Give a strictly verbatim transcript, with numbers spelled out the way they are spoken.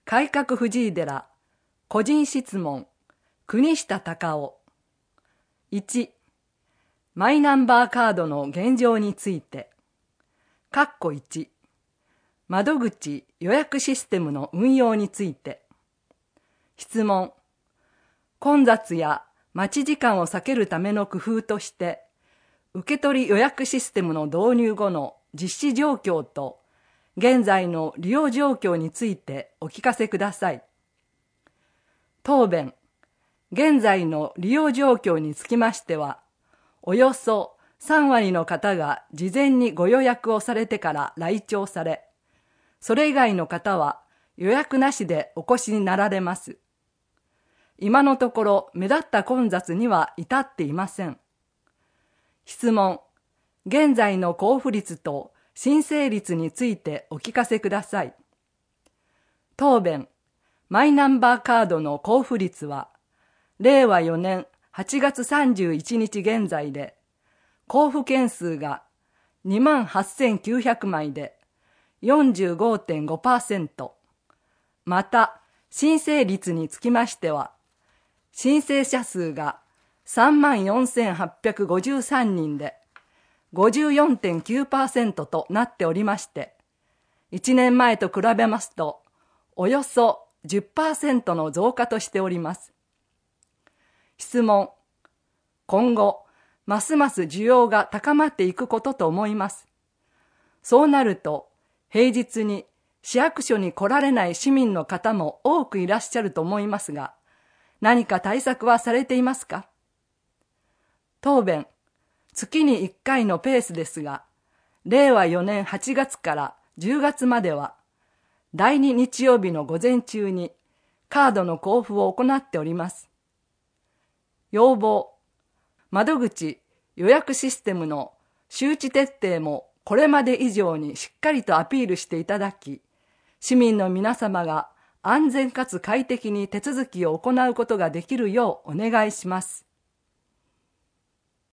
改革藤井寺個人質問国下隆夫。いち、マイナンバーカードの現状について。かっこいち、窓口予約システムの運用について。質問。混雑や待ち時間を避けるための工夫として、受取予約システムの導入後の実施状況と、現在の利用状況についてお聞かせください。答弁。現在の利用状況につきましては、およそさんわりの方が事前にご予約をされてから来庁され、それ以外の方は予約なしでお越しになられます。今のところ目立った混雑には至っていません。質問。現在の交付率と申請率についてお聞かせください。答弁。マイナンバーカードの交付率は、れいわよねんはちがつさんじゅういちにち現在で、交付件数が にまんはっせんきゅうひゃくまいで よんじゅうごてんごパーセント。また、申請率につきましては、申請者数が さんまんよんせんはっぴゃくごじゅうさんにんで ごじゅうよんてんきゅうパーセント となっておりまして、いちねんまえと比べますと、およそ じゅっパーセント の増加としております。質問。今後、ますます需要が高まっていくことと思います。そうなると、平日に市役所に来られない市民の方も多くいらっしゃると思いますが、何か対策はされていますか？答弁。月にいっかいのペースですが、れいわよねんはちがつからじゅうがつまでは、だいに日曜日の午前中にカードの交付を行っております。要望。窓口予約システムの周知徹底もこれまで以上にしっかりとアピールしていただき、市民の皆様が安全かつ快適に手続きを行うことができるようお願いします。